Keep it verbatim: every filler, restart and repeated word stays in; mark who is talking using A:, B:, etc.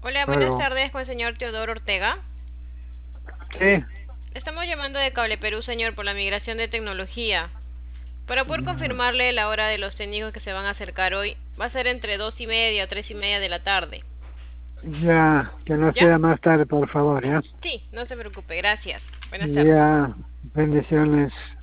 A: Hola, buenas
B: Aló.
A: tardes con el señor Teodoro Ortega.
B: Sí.
A: Estamos llamando de Cable Perú, señor, por la migración de tecnología. Para poder
B: Ya,
A: confirmarle la hora de los técnicos que se van a acercar hoy, va a ser entre dos y media o tres y media de la tarde.
B: ya, que no
A: ¿Ya?
B: sea más tarde, por favor, ¿ya?
A: Sí, no se preocupe, gracias. Buenas tardes.
B: Ya, bendiciones.